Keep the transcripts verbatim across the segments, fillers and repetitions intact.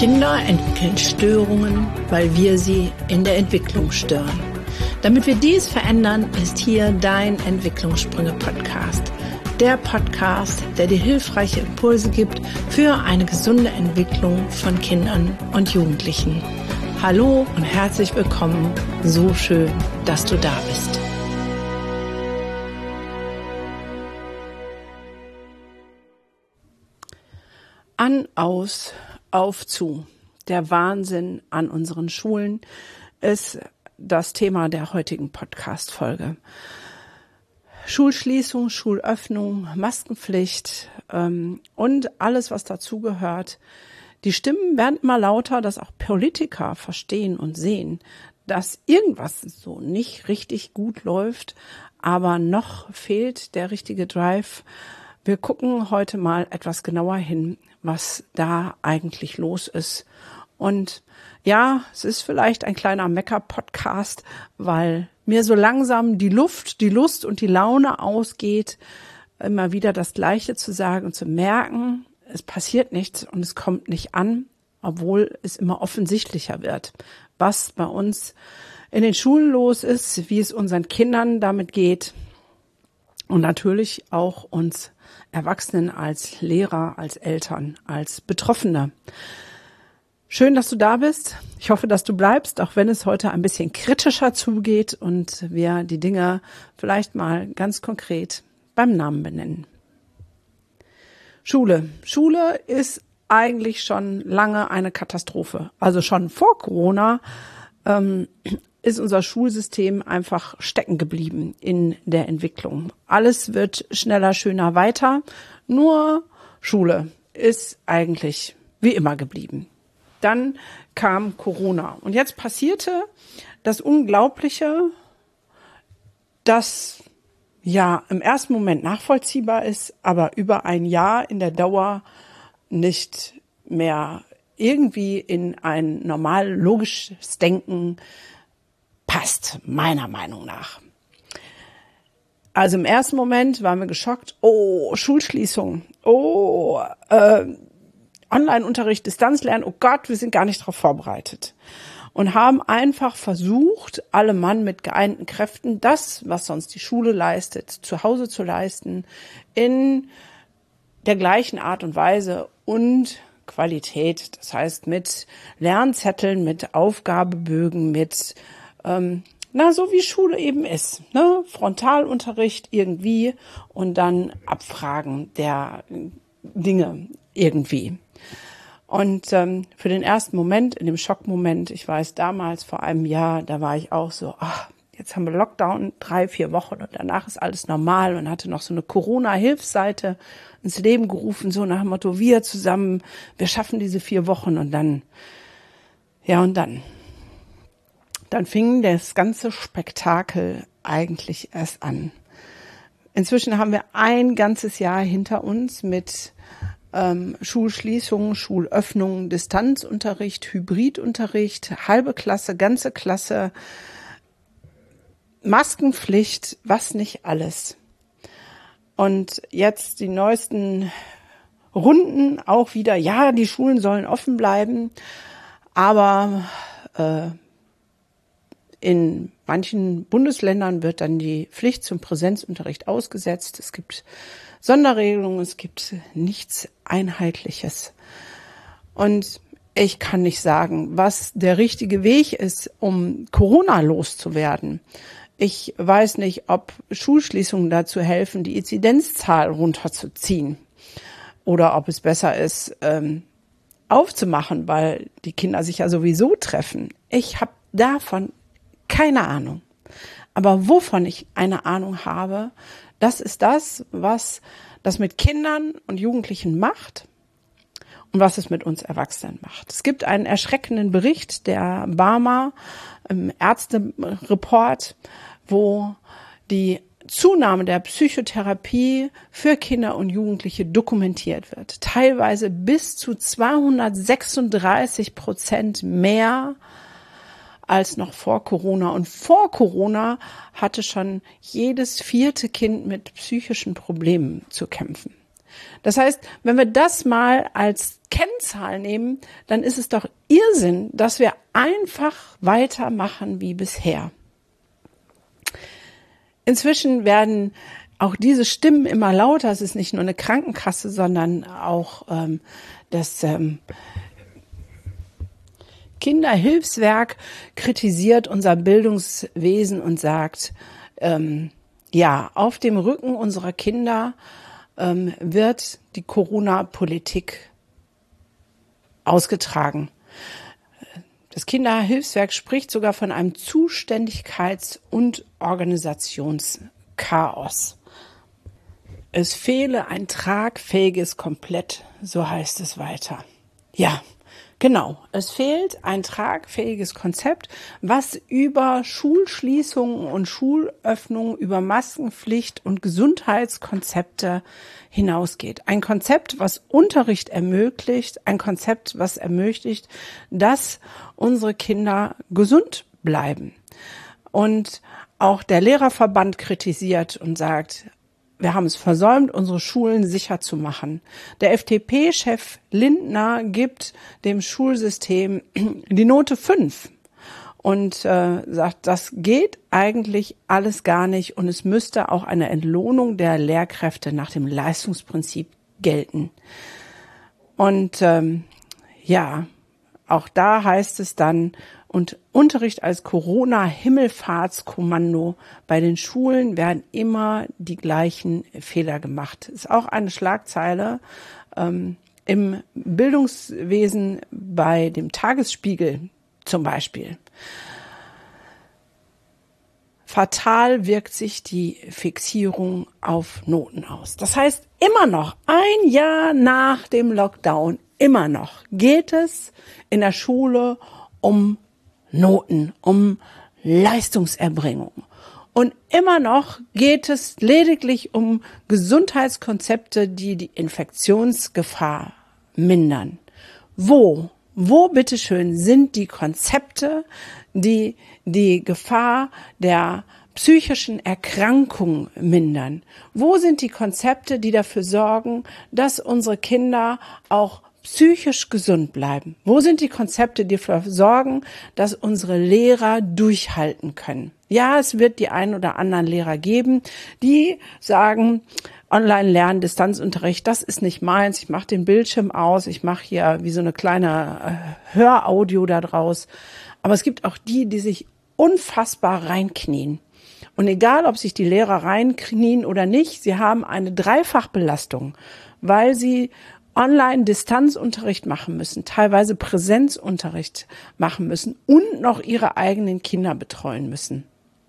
Kinder entwickeln Störungen, weil wir sie in der Entwicklung stören. Damit wir dies verändern, ist hier dein Entwicklungssprünge-Podcast. Der Podcast, der dir hilfreiche Impulse gibt für eine gesunde Entwicklung von Kindern und Jugendlichen. Hallo und herzlich willkommen. So schön, dass du da bist. An, aus, auf, zu. Der Wahnsinn an unseren Schulen ist das Thema der heutigen Podcast-Folge. Schulschließung, Schulöffnung, Maskenpflicht ähm, und alles, was dazugehört. Die Stimmen werden immer lauter, dass auch Politiker verstehen und sehen, dass irgendwas so nicht richtig gut läuft, aber noch fehlt der richtige Drive. Wir gucken heute mal etwas genauer hin, was da eigentlich los ist. Und ja, es ist vielleicht ein kleiner Mecker-Podcast, weil mir so langsam die Luft, die Lust und die Laune ausgeht, immer wieder das Gleiche zu sagen und zu merken, es passiert nichts und es kommt nicht an, obwohl es immer offensichtlicher wird, was bei uns in den Schulen los ist, wie es unseren Kindern damit geht und natürlich auch uns Erwachsenen als Lehrer, als Eltern, als Betroffene. Schön, dass du da bist. Ich hoffe, dass du bleibst, auch wenn es heute ein bisschen kritischer zugeht und wir die Dinge vielleicht mal ganz konkret beim Namen benennen. Schule. Schule ist eigentlich schon lange eine Katastrophe. Also schon vor Corona ähm, ist unser Schulsystem einfach stecken geblieben in der Entwicklung. Alles wird schneller, schöner, weiter. Nur Schule ist eigentlich wie immer geblieben. Dann kam Corona. Und jetzt passierte das Unglaubliche, das ja im ersten Moment nachvollziehbar ist, aber über ein Jahr in der Dauer nicht mehr irgendwie in ein normal logisches Denken passt, meiner Meinung nach. Also im ersten Moment waren wir geschockt. Oh, Schulschließung. Oh, äh, Online-Unterricht, Distanzlernen. Oh Gott, wir sind gar nicht darauf vorbereitet. Und haben einfach versucht, alle Mann mit geeinten Kräften, das, was sonst die Schule leistet, zu Hause zu leisten, in der gleichen Art und Weise und Qualität. Das heißt mit Lernzetteln, mit Aufgabebögen, mit ähm, na so wie Schule eben ist, ne? Frontalunterricht irgendwie und dann Abfragen der Dinge irgendwie. Und ähm, für den ersten Moment, in dem Schockmoment, ich weiß damals vor einem Jahr, da war ich auch so, ach, jetzt haben wir Lockdown, drei, vier Wochen und danach ist alles normal und hatte noch so eine Corona-Hilfsseite ins Leben gerufen, so nach dem Motto, wir zusammen, wir schaffen diese vier Wochen und dann, ja und dann. Dann fing das ganze Spektakel eigentlich erst an. Inzwischen haben wir ein ganzes Jahr hinter uns mit ähm, Schulschließungen, Schulöffnungen, Distanzunterricht, Hybridunterricht, halbe Klasse, ganze Klasse, Maskenpflicht, was nicht alles. Und jetzt die neuesten Runden auch wieder, ja, die Schulen sollen offen bleiben, aber äh, in manchen Bundesländern wird dann die Pflicht zum Präsenzunterricht ausgesetzt. Es gibt Sonderregelungen, es gibt nichts Einheitliches. Und ich kann nicht sagen, was der richtige Weg ist, um Corona loszuwerden. Ich weiß nicht, ob Schulschließungen dazu helfen, die Inzidenzzahl runterzuziehen. Oder ob es besser ist, ähm, aufzumachen, weil die Kinder sich ja sowieso treffen. Ich habe davon keine Ahnung. Aber wovon ich eine Ahnung habe, das ist das, was das mit Kindern und Jugendlichen macht und was es mit uns Erwachsenen macht. Es gibt einen erschreckenden Bericht der Barmer im Ärztereport, wo die Zunahme der Psychotherapie für Kinder und Jugendliche dokumentiert wird. Teilweise bis zu zweihundertsechsunddreißig Prozent mehr als noch vor Corona. Und vor Corona hatte schon jedes vierte Kind mit psychischen Problemen zu kämpfen. Das heißt, wenn wir das mal als Kennzahl nehmen, dann ist es doch Irrsinn, dass wir einfach weitermachen wie bisher. Inzwischen werden auch diese Stimmen immer lauter. Es ist nicht nur eine Krankenkasse, sondern auch ähm, das ähm, Kinderhilfswerk kritisiert unser Bildungswesen und sagt, ähm, ja, auf dem Rücken unserer Kinder ähm, wird die Corona-Politik ausgetragen. Das Kinderhilfswerk spricht sogar von einem Zuständigkeits- und Organisationschaos. Es fehle ein tragfähiges Komplett, so heißt es weiter. Ja, genau. Es fehlt ein tragfähiges Konzept, was über Schulschließungen und Schulöffnungen, über Maskenpflicht und Gesundheitskonzepte hinausgeht. Ein Konzept, was Unterricht ermöglicht, ein Konzept, was ermöglicht, dass unsere Kinder gesund bleiben. Und auch der Lehrerverband kritisiert und sagt, wir haben es versäumt, unsere Schulen sicher zu machen. Der F D P-Chef Lindner gibt dem Schulsystem die Note fünf und äh, sagt, das geht eigentlich alles gar nicht und es müsste auch eine Entlohnung der Lehrkräfte nach dem Leistungsprinzip gelten. Und ähm, ja, auch da heißt es dann, und Unterricht als Corona-Himmelfahrtskommando. Bei den Schulen werden immer die gleichen Fehler gemacht. Ist auch eine Schlagzeile ähm, im Bildungswesen bei dem Tagesspiegel zum Beispiel. Fatal wirkt sich die Fixierung auf Noten aus. Das heißt, immer noch, ein Jahr nach dem Lockdown, immer noch geht es in der Schule um Noten, um Leistungserbringung. Und immer noch geht es lediglich um Gesundheitskonzepte, die die Infektionsgefahr mindern. Wo, wo bitteschön sind die Konzepte, die die Gefahr der psychischen Erkrankung mindern? Wo sind die Konzepte, die dafür sorgen, dass unsere Kinder auch psychisch gesund bleiben? Wo sind die Konzepte, die dafür sorgen, dass unsere Lehrer durchhalten können? Ja, es wird die ein oder anderen Lehrer geben, die sagen, Online-Lernen, Distanzunterricht, das ist nicht meins. Ich mache den Bildschirm aus, ich mache hier wie so eine kleine äh, Höraudio da draus. Aber es gibt auch die, die sich unfassbar reinknien. Und egal, ob sich die Lehrer reinknien oder nicht, sie haben eine Dreifachbelastung, weil sie Online-Distanzunterricht machen müssen, teilweise Präsenzunterricht machen müssen und noch ihre eigenen Kinder betreuen müssen.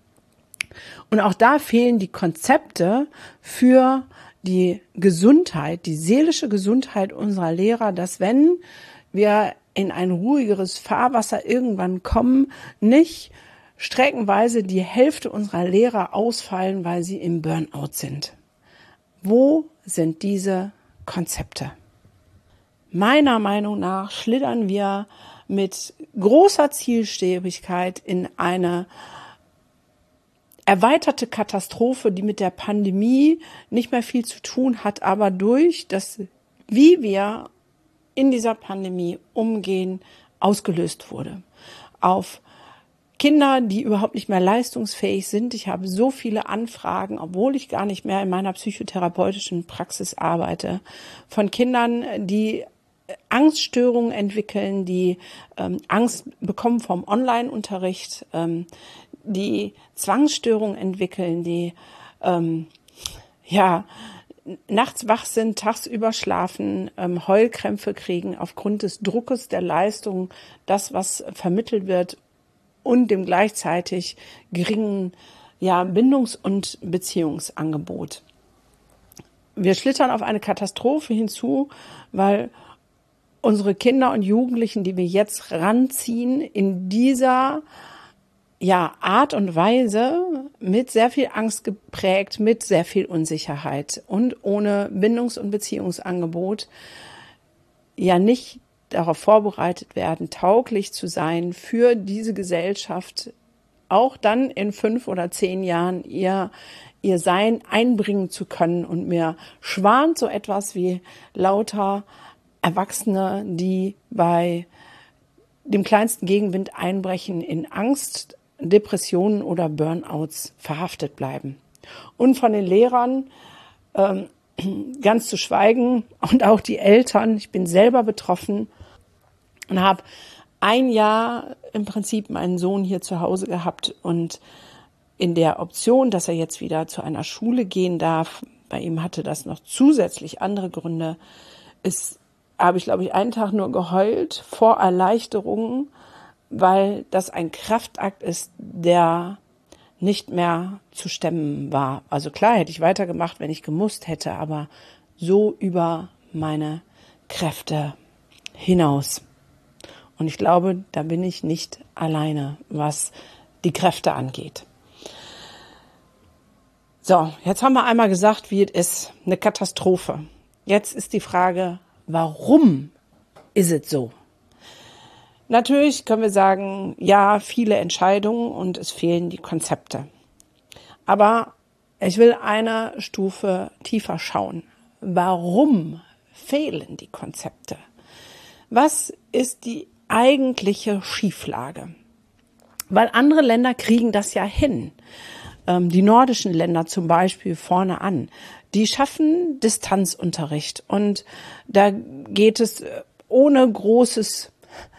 Und auch da fehlen die Konzepte für die Gesundheit, die seelische Gesundheit unserer Lehrer, dass wenn wir in ein ruhigeres Fahrwasser irgendwann kommen, nicht streckenweise die Hälfte unserer Lehrer ausfallen, weil sie im Burnout sind. Wo sind diese Konzepte? Meiner Meinung nach schlittern wir mit großer Zielstrebigkeit in eine erweiterte Katastrophe, die mit der Pandemie nicht mehr viel zu tun hat, aber durch das, wie wir in dieser Pandemie umgehen, ausgelöst wurde. Auf Kinder, die überhaupt nicht mehr leistungsfähig sind. Ich habe so viele Anfragen, obwohl ich gar nicht mehr in meiner psychotherapeutischen Praxis arbeite, von Kindern, die Angststörungen entwickeln, die ähm, Angst bekommen vom Online-Unterricht, ähm, die Zwangsstörungen entwickeln, die ähm, ja nachts wach sind, tagsüber schlafen, ähm, Heulkrämpfe kriegen aufgrund des Druckes der Leistung, das, was vermittelt wird, und dem gleichzeitig geringen ja, Bindungs- und Beziehungsangebot. Wir schlittern auf eine Katastrophe hinzu, weil unsere Kinder und Jugendlichen, die wir jetzt ranziehen, in dieser ja, Art und Weise mit sehr viel Angst geprägt, mit sehr viel Unsicherheit und ohne Bindungs- und Beziehungsangebot ja nicht darauf vorbereitet werden, tauglich zu sein für diese Gesellschaft, auch dann in fünf oder zehn Jahren ihr ihr Sein einbringen zu können. Und mir schwant so etwas wie lauter Erwachsene, die bei dem kleinsten Gegenwind einbrechen, in Angst, Depressionen oder Burnouts verhaftet bleiben. Und von den Lehrern ähm, ganz zu schweigen und auch die Eltern. Ich bin selber betroffen und habe ein Jahr im Prinzip meinen Sohn hier zu Hause gehabt und in der Option, dass er jetzt wieder zu einer Schule gehen darf, bei ihm hatte das noch zusätzlich andere Gründe, ist, habe ich glaube ich einen Tag nur geheult vor Erleichterung, weil das ein Kraftakt ist, der nicht mehr zu stemmen war. Also klar hätte ich weitergemacht, wenn ich gemusst hätte, aber so über meine Kräfte hinaus. Und ich glaube, da bin ich nicht alleine, was die Kräfte angeht. So, jetzt haben wir einmal gesagt, wie es ist, eine Katastrophe. Jetzt ist die Frage, warum ist es so? Natürlich können wir sagen, ja, viele Entscheidungen und es fehlen die Konzepte. Aber ich will eine Stufe tiefer schauen. Warum fehlen die Konzepte? Was ist die eigentliche Schieflage? Weil andere Länder kriegen das ja hin. Ähm, die nordischen Länder zum Beispiel vorne an. Die schaffen Distanzunterricht und da geht es ohne großes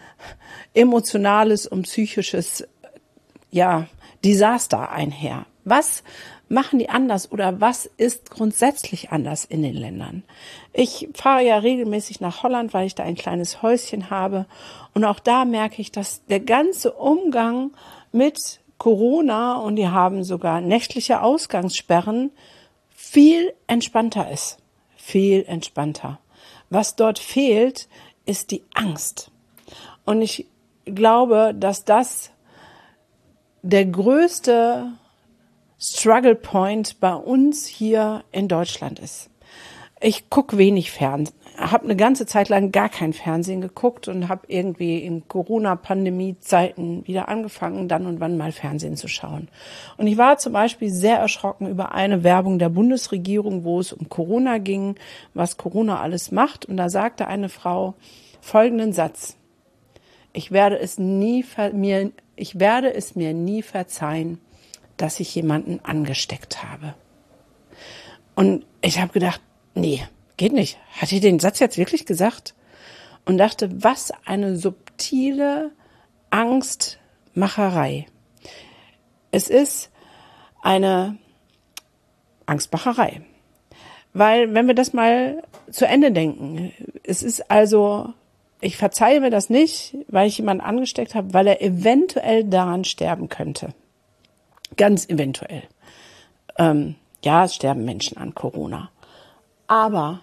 emotionales und psychisches, ja, Desaster einher. Was machen die anders oder was ist grundsätzlich anders in den Ländern? Ich fahre ja regelmäßig nach Holland, weil ich da ein kleines Häuschen habe und auch da merke ich, dass der ganze Umgang mit Corona, und die haben sogar nächtliche Ausgangssperren, viel entspannter ist. Viel entspannter. Was dort fehlt, ist die Angst. Und ich glaube, dass das der größte Struggle Point bei uns hier in Deutschland ist. Ich gucke wenig Fernsehen, habe eine ganze Zeit lang gar kein Fernsehen geguckt und habe irgendwie in Corona-Pandemie-Zeiten wieder angefangen, dann und wann mal Fernsehen zu schauen. Und ich war zum Beispiel sehr erschrocken über eine Werbung der Bundesregierung, wo es um Corona ging, was Corona alles macht. Und da sagte eine Frau folgenden Satz: Ich werde es nie ver- mir, ich werde es mir nie verzeihen, dass ich jemanden angesteckt habe. Und ich habe gedacht, nee, geht nicht. Hat die den Satz jetzt wirklich gesagt? Und dachte, was eine subtile Angstmacherei. Es ist eine Angstmacherei. Weil, wenn wir das mal zu Ende denken, es ist also, ich verzeihe mir das nicht, weil ich jemanden angesteckt habe, weil er eventuell daran sterben könnte. Ganz eventuell. Ähm, ja, es sterben Menschen an Corona. Aber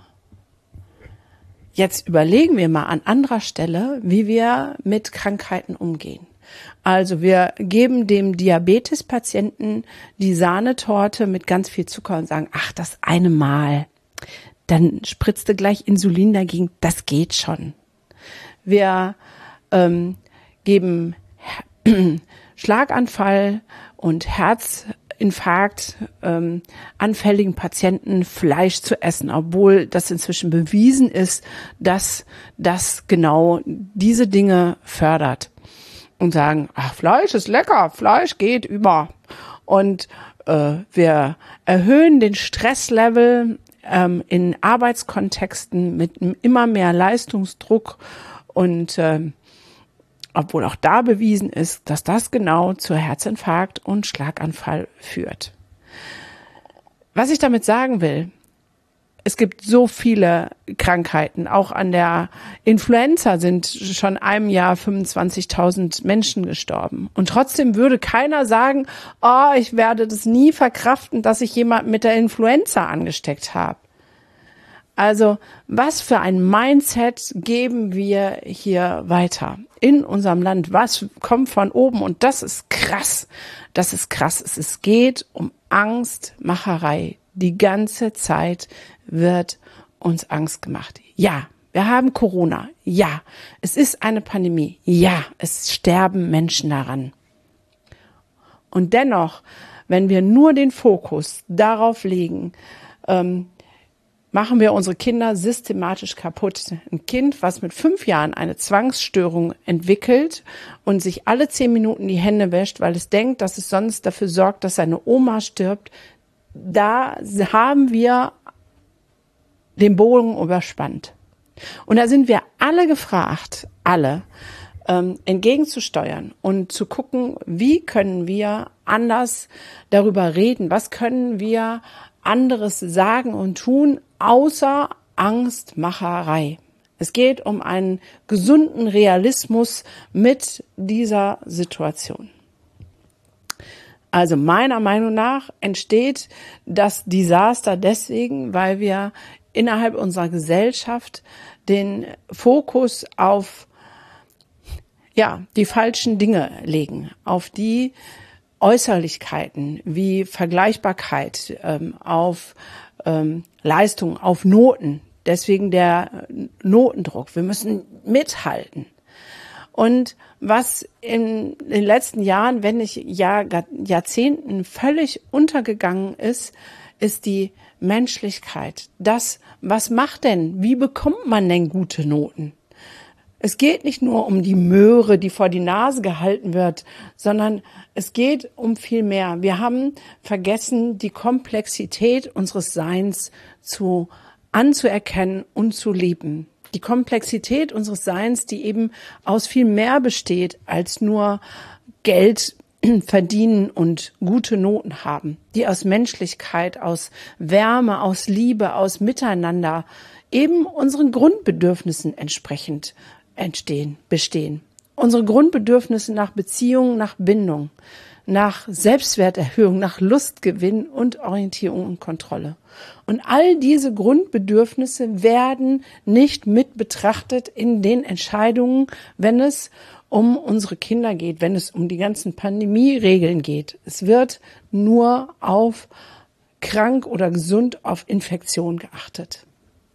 jetzt überlegen wir mal an anderer Stelle, wie wir mit Krankheiten umgehen. Also wir geben dem Diabetespatienten die Sahnetorte mit ganz viel Zucker und sagen, ach, das eine Mal, dann spritzt du gleich Insulin dagegen, das geht schon. Wir ähm, geben Schlaganfall und Herzinfarkt ähm, anfälligen Patienten Fleisch zu essen, obwohl das inzwischen bewiesen ist, dass das genau diese Dinge fördert. Und sagen, ach, Fleisch ist lecker, Fleisch geht über. Und äh, wir erhöhen den Stresslevel ähm, in Arbeitskontexten mit immer mehr Leistungsdruck und ähm, obwohl auch da bewiesen ist, dass das genau zu Herzinfarkt und Schlaganfall führt. Was ich damit sagen will, es gibt so viele Krankheiten. Auch an der Influenza sind schon einem Jahr fünfundzwanzigtausend Menschen gestorben. Und trotzdem würde keiner sagen, oh, ich werde das nie verkraften, dass ich jemanden mit der Influenza angesteckt habe. Also was für ein Mindset geben wir hier weiter in unserem Land? Was kommt von oben? Und das ist krass. Das ist krass. Es geht um Angstmacherei. Die ganze Zeit wird uns Angst gemacht. Ja, wir haben Corona. Ja, es ist eine Pandemie. Ja, es sterben Menschen daran. Und dennoch wenn wir nur den Fokus darauf legen, ähm, machen wir unsere Kinder systematisch kaputt. Ein Kind, was mit fünf Jahren eine Zwangsstörung entwickelt und sich alle zehn Minuten die Hände wäscht, weil es denkt, dass es sonst dafür sorgt, dass seine Oma stirbt, da haben wir den Bogen überspannt. Und da sind wir alle gefragt, alle, ähm, entgegenzusteuern und zu gucken, wie können wir anders darüber reden, was können wir anderes sagen und tun, außer Angstmacherei. Es geht um einen gesunden Realismus mit dieser Situation. Also meiner Meinung nach entsteht das Desaster deswegen, weil wir innerhalb unserer Gesellschaft den Fokus auf ja, die falschen Dinge legen, auf die Äußerlichkeiten wie Vergleichbarkeit, ähm, auf ähm, Leistung, auf Noten. Deswegen der Notendruck. Wir müssen mithalten. Und was in den letzten Jahren, wenn nicht Jahr, Jahrzehnten völlig untergegangen ist, ist die Menschlichkeit. Das, was macht denn, wie bekommt man denn gute Noten? Es geht nicht nur um die Möhre, die vor die Nase gehalten wird, sondern es geht um viel mehr. Wir haben vergessen, die Komplexität unseres Seins zu anzuerkennen und zu leben. Die Komplexität unseres Seins, die eben aus viel mehr besteht, als nur Geld verdienen und gute Noten haben, die aus Menschlichkeit, aus Wärme, aus Liebe, aus Miteinander eben unseren Grundbedürfnissen entsprechend entstehen, bestehen. Unsere Grundbedürfnisse nach Beziehung, nach Bindung, nach Selbstwerterhöhung, nach Lustgewinn und Orientierung und Kontrolle. Und all diese Grundbedürfnisse werden nicht mit betrachtet in den Entscheidungen, wenn es um unsere Kinder geht, wenn es um die ganzen Pandemie-Regeln geht. Es wird nur auf krank oder gesund, auf Infektion geachtet.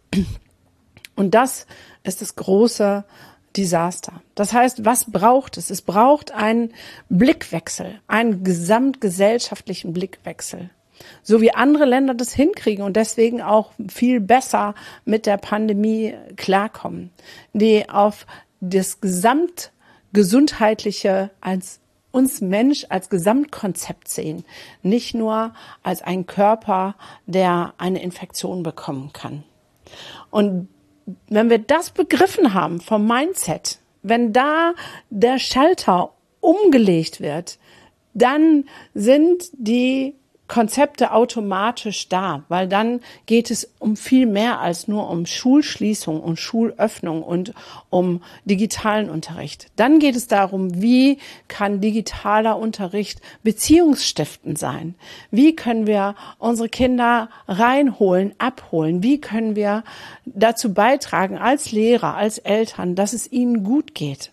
Und das ist das große Desaster. Das heißt, was braucht es? Es braucht einen Blickwechsel, einen gesamtgesellschaftlichen Blickwechsel. So wie andere Länder das hinkriegen und deswegen auch viel besser mit der Pandemie klarkommen, die auf das Gesamtgesundheitliche als uns Mensch als Gesamtkonzept sehen, nicht nur als einen Körper, der eine Infektion bekommen kann. Und wenn wir das begriffen haben vom Mindset, wenn da der Schalter umgelegt wird, dann sind die Konzepte automatisch da, weil dann geht es um viel mehr als nur um Schulschließung und Schulöffnung und um digitalen Unterricht. Dann geht es darum, wie kann digitaler Unterricht beziehungsstiftend sein? Wie können wir unsere Kinder reinholen, abholen? Wie können wir dazu beitragen als Lehrer, als Eltern, dass es ihnen gut geht?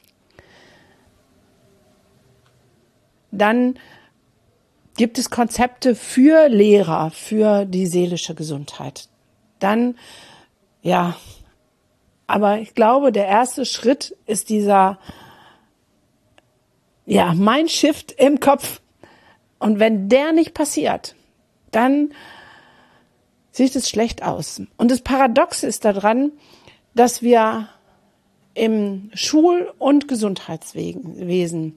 Dann gibt es Konzepte für Lehrer, für die seelische Gesundheit. Dann, ja, aber ich glaube, der erste Schritt ist dieser, ja, Mindshift im Kopf. Und wenn der nicht passiert, dann sieht es schlecht aus. Und das Paradoxe ist daran, dass wir im Schul- und Gesundheitswesen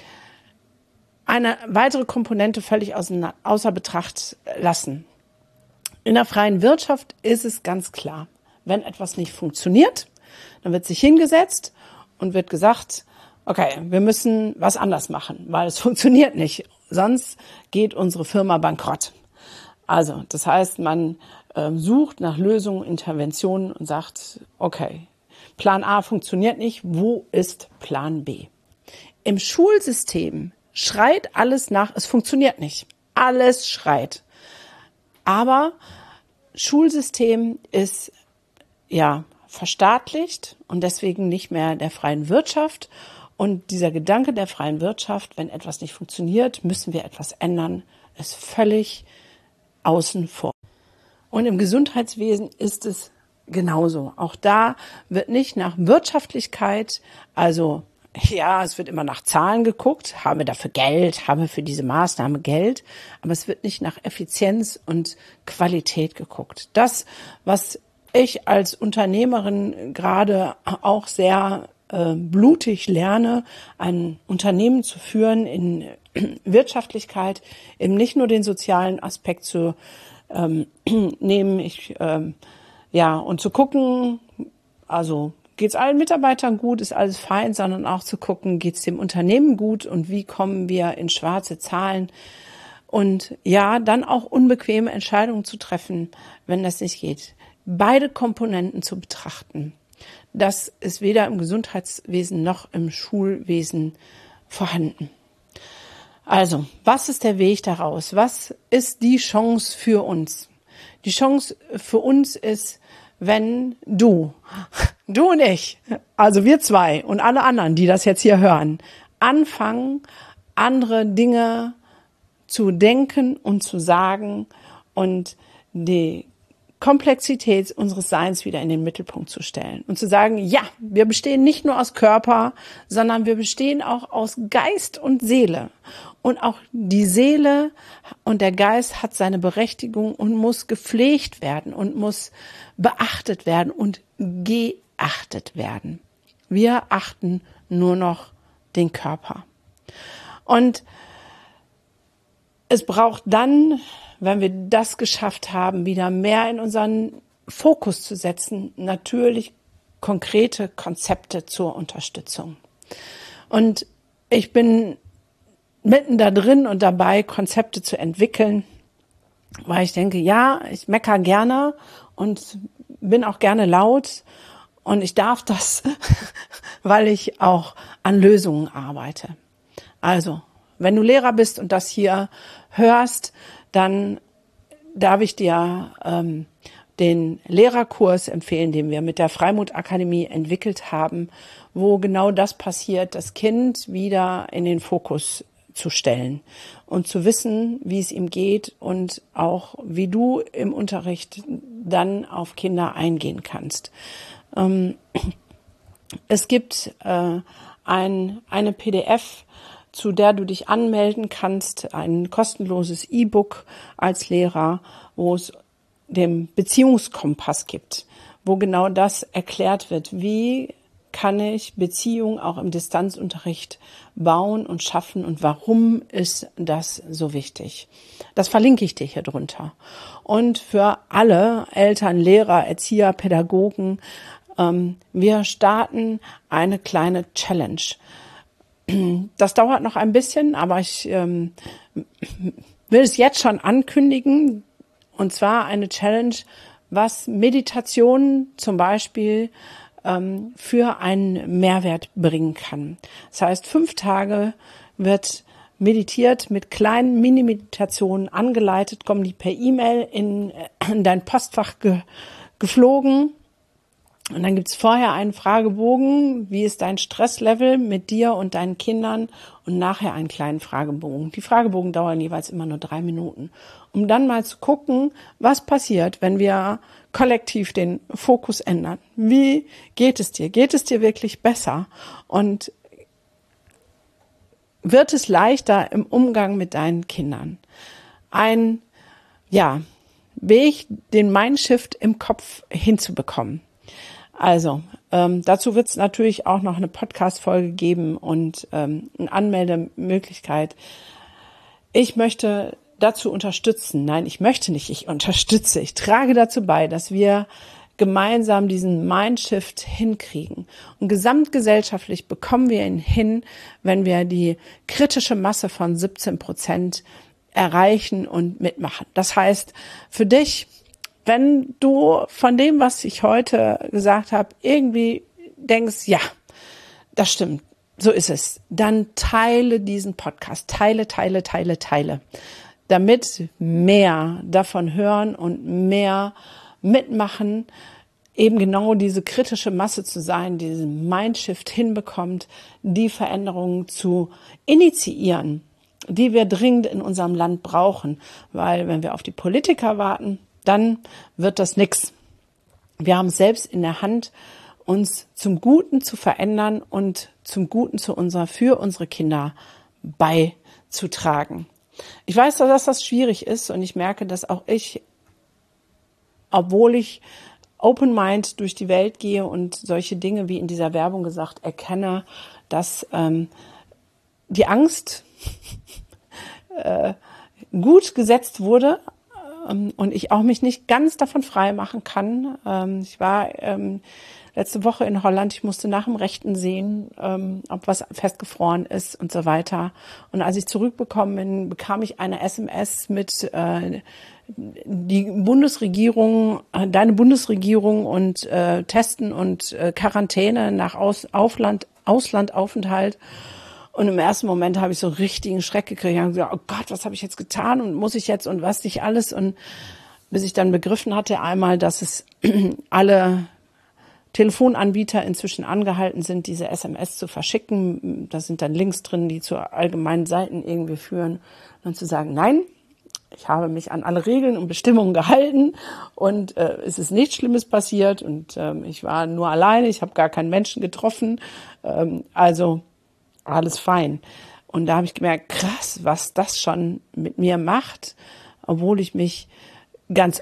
eine weitere Komponente völlig außer, außer Betracht lassen. In der freien Wirtschaft ist es ganz klar, wenn etwas nicht funktioniert, dann wird sich hingesetzt und wird gesagt, okay, wir müssen was anders machen, weil es funktioniert nicht, sonst geht unsere Firma bankrott. Also, das heißt, man äh, sucht nach Lösungen, Interventionen und sagt, okay, Plan A funktioniert nicht, wo ist Plan B? Im Schulsystem schreit alles nach, es funktioniert nicht. Alles schreit. Aber Schulsystem ist ja verstaatlicht und deswegen nicht mehr der freien Wirtschaft. Und dieser Gedanke der freien Wirtschaft, wenn etwas nicht funktioniert, müssen wir etwas ändern, ist völlig außen vor. Und im Gesundheitswesen ist es genauso. Auch da wird nicht nach Wirtschaftlichkeit, also ja, es wird immer nach Zahlen geguckt. Haben wir dafür Geld? Haben wir für diese Maßnahme Geld? Aber es wird nicht nach Effizienz und Qualität geguckt. Das, was ich als Unternehmerin gerade auch sehr äh, blutig lerne, ein Unternehmen zu führen in Wirtschaftlichkeit, eben nicht nur den sozialen Aspekt zu ähm, nehmen, ich, ähm, ja, und zu gucken, also geht es allen Mitarbeitern gut, ist alles fein, sondern auch zu gucken, geht es dem Unternehmen gut und wie kommen wir in schwarze Zahlen und ja, dann auch unbequeme Entscheidungen zu treffen, wenn das nicht geht. Beide Komponenten zu betrachten, das ist weder im Gesundheitswesen noch im Schulwesen vorhanden. Also, was ist der Weg daraus? Was ist die Chance für uns? Die Chance für uns ist, wenn du, du und ich, also wir zwei und alle anderen, die das jetzt hier hören, anfangen, andere Dinge zu denken und zu sagen und die Komplexität unseres Seins wieder in den Mittelpunkt zu stellen und zu sagen, ja, wir bestehen nicht nur aus Körper, sondern wir bestehen auch aus Geist und Seele. Und auch die Seele und der Geist hat seine Berechtigung und muss gepflegt werden und muss beachtet werden und geachtet werden. Wir achten nur noch den Körper. Und es braucht dann, wenn wir das geschafft haben, wieder mehr in unseren Fokus zu setzen, natürlich konkrete Konzepte zur Unterstützung. Und ich bin mitten da drin und dabei, Konzepte zu entwickeln, weil ich denke, ja, ich meckere gerne und bin auch gerne laut und ich darf das, weil ich auch an Lösungen arbeite. Also, wenn du Lehrer bist und das hier hörst, dann darf ich dir ähm, den Lehrerkurs empfehlen, den wir mit der Freimut Akademie entwickelt haben, wo genau das passiert, das Kind wieder in den Fokus zu stellen und zu wissen, wie es ihm geht und auch, wie du im Unterricht dann auf Kinder eingehen kannst. Ähm, es gibt äh, ein, eine P D F, zu der du dich anmelden kannst, ein kostenloses E-Book als Lehrer, wo es den Beziehungskompass gibt, wo genau das erklärt wird, wie kann ich Beziehungen auch im Distanzunterricht bauen und schaffen und warum ist das so wichtig. Das verlinke ich dir hier drunter. Und für alle Eltern, Lehrer, Erzieher, Pädagogen, ähm, wir starten eine kleine Challenge. Das dauert noch ein bisschen, aber ich ähm, will es jetzt schon ankündigen. Und zwar eine Challenge, was Meditation zum Beispiel ähm, für einen Mehrwert bringen kann. Das heißt, fünf Tage wird meditiert, mit kleinen Mini-Meditationen angeleitet, kommen die per E-Mail in, in dein Postfach ge, geflogen. Und dann gibt's vorher einen Fragebogen, wie ist dein Stresslevel mit dir und deinen Kindern, und nachher einen kleinen Fragebogen. Die Fragebogen dauern jeweils immer nur drei Minuten, um dann mal zu gucken, was passiert, wenn wir kollektiv den Fokus ändern. Wie geht es dir? Geht es dir wirklich besser? Und wird es leichter im Umgang mit deinen Kindern? Ein, ja, Weg, den Mindshift im Kopf hinzubekommen. Also, ähm, dazu wird es natürlich auch noch eine Podcast-Folge geben und ähm, eine Anmeldemöglichkeit. Ich möchte dazu unterstützen. Nein, ich möchte nicht, ich unterstütze. Ich trage dazu bei, dass wir gemeinsam diesen Mindshift hinkriegen. Und gesamtgesellschaftlich bekommen wir ihn hin, wenn wir die kritische Masse von siebzehn Prozent erreichen und mitmachen. Das heißt, für dich, wenn du von dem, was ich heute gesagt habe, irgendwie denkst, ja, das stimmt, so ist es, dann teile diesen Podcast, teile, teile, teile, teile, damit mehr davon hören und mehr mitmachen, eben genau diese kritische Masse zu sein, diesen Mindshift hinbekommt, die Veränderungen zu initiieren, die wir dringend in unserem Land brauchen, weil wenn wir auf die Politiker warten, dann wird das nix. Wir haben es selbst in der Hand uns zum Guten zu verändern und zum Guten zu unserer, für unsere Kinder beizutragen. Ich weiß, dass das schwierig ist und ich merke, dass auch ich, obwohl ich Open Mind durch die Welt gehe und solche Dinge wie in dieser Werbung gesagt erkenne, dass ähm, die Angst äh, gut gesetzt wurde ähm, und ich auch mich nicht ganz davon frei machen kann. Ähm, ich war ähm, letzte Woche in Holland, ich musste nach dem Rechten sehen, ähm, ob was festgefroren ist und so weiter. Und als ich zurückbekommen bin, bekam ich eine S M S mit äh, die Bundesregierung, deine Bundesregierung und äh, Testen und äh, Quarantäne nach Aus, Aufland, Auslandaufenthalt. Und im ersten Moment habe ich so richtigen Schreck gekriegt. Ich habe gesagt, oh Gott, was habe ich jetzt getan und muss ich jetzt und was nicht alles. Und bis ich dann begriffen hatte einmal, dass es alle Telefonanbieter inzwischen angehalten sind, diese S M S zu verschicken. Da sind dann Links drin, die zu allgemeinen Seiten irgendwie führen. Und dann zu sagen, nein, ich habe mich an alle Regeln und Bestimmungen gehalten und äh, es ist nichts Schlimmes passiert und ähm, ich war nur alleine, ich habe gar keinen Menschen getroffen, ähm, also alles fein. Und da habe ich gemerkt, krass, was das schon mit mir macht, obwohl ich mich ganz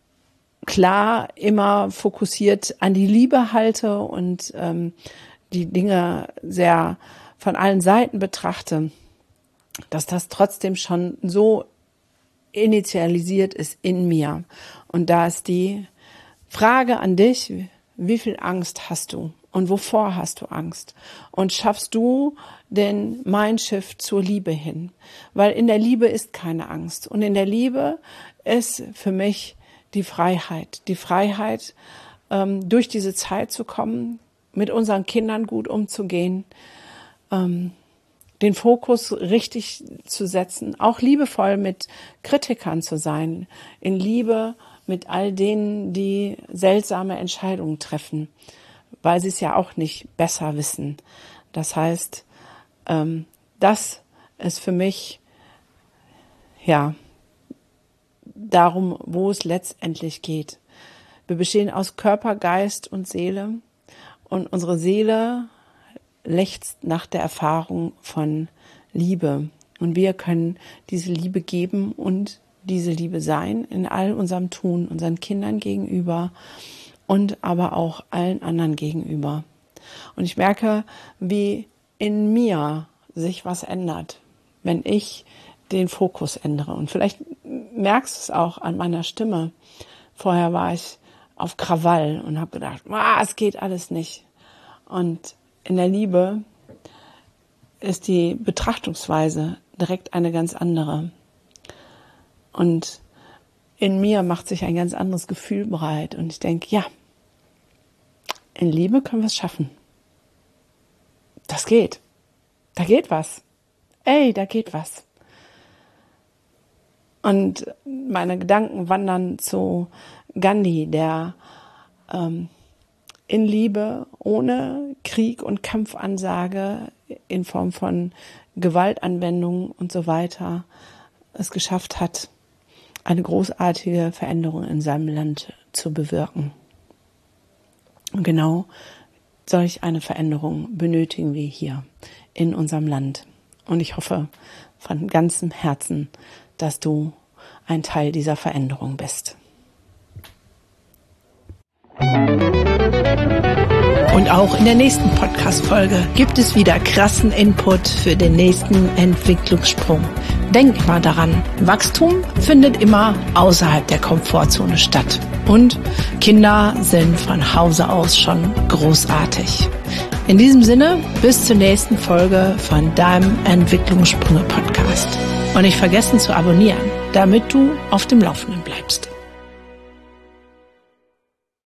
klar immer fokussiert an die Liebe halte und ähm, die Dinge sehr von allen Seiten betrachte, dass das trotzdem schon so initialisiert ist in mir. Und da ist die Frage an dich, wie viel Angst hast du und wovor hast du Angst? Und schaffst du den Mindshift zur Liebe hin? Weil in der Liebe ist keine Angst. Und in der Liebe ist für mich die Freiheit. Die Freiheit, ähm, durch diese Zeit zu kommen, mit unseren Kindern gut umzugehen, ähm, den Fokus richtig zu setzen, auch liebevoll mit Kritikern zu sein, in Liebe mit all denen, die seltsame Entscheidungen treffen, weil sie es ja auch nicht besser wissen. Das heißt, ähm, das ist für mich, ja, darum, wo es letztendlich geht. Wir bestehen aus Körper, Geist und Seele und unsere Seele lechzt nach der Erfahrung von Liebe. Und wir können diese Liebe geben und diese Liebe sein in all unserem Tun, unseren Kindern gegenüber und aber auch allen anderen gegenüber. Und ich merke, wie in mir sich was ändert, wenn ich den Fokus ändere. Und vielleicht merkst du es auch an meiner Stimme. Vorher war ich auf Krawall und habe gedacht, ah, es geht alles nicht. Und in der Liebe ist die Betrachtungsweise direkt eine ganz andere. Und in mir macht sich ein ganz anderes Gefühl breit. Und ich denke, ja, in Liebe können wir es schaffen. Das geht. Da geht was. Ey, da geht was. Und meine Gedanken wandern zu Gandhi, der ähm, in Liebe, ohne Krieg und Kampfansage in Form von Gewaltanwendung und so weiter es geschafft hat, eine großartige Veränderung in seinem Land zu bewirken. Und genau solch eine Veränderung benötigen wir hier in unserem Land. Und ich hoffe von ganzem Herzen, dass du ein Teil dieser Veränderung bist. Und auch in der nächsten Podcast-Folge gibt es wieder krassen Input für den nächsten Entwicklungssprung. Denk immer daran, Wachstum findet immer außerhalb der Komfortzone statt. Und Kinder sind von Hause aus schon großartig. In diesem Sinne, bis zur nächsten Folge von deinem Entwicklungssprünge-Podcast. Und nicht vergessen zu abonnieren, damit du auf dem Laufenden bleibst.